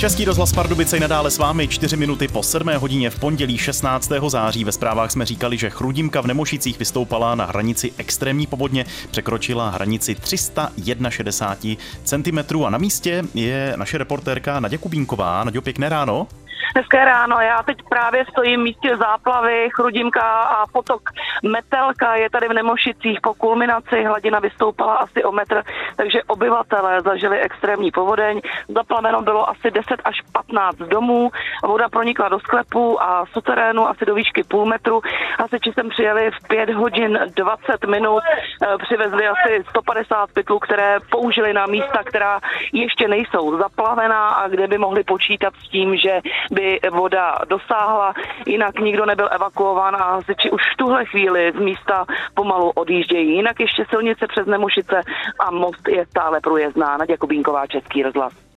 Český rozhlas Pardubice nadále s vámi 4 minuty po 7 hodině v pondělí 16. září. Ve zprávách jsme říkali, že Chrudimka v Nemošicích vystoupala na hranici extrémní povodně, překročila hranici 361 cm a na místě je naše reportérka Naďa Kubínková. Naďo, pěkné ráno. Hezké ráno, já teď právě stojím v místě záplavy, Chrudimka a potok Metelka je tady v Nemošicích. Po kulminaci hladina vystoupala asi o metr, takže obyvatelé zažili extrémní povodeň. Zaplaveno bylo asi 10 až 15 domů, voda pronikla do sklepů a suterénu asi do výšky půl metru. Hasiči sem přijeli v 5 hodin 20 minut, přivezli asi 150 pytlů, které použili na místa, která ještě nejsou zaplavená a kde by mohli počítat s tím, že by voda dosáhla, jinak nikdo nebyl evakuován a hasiči už v tuhle chvíli z místa pomalu odjíždějí. Jinak ještě silnice přes Nemošice a most je stále průjezdná. Naďa Kubínková, Český rozhlas.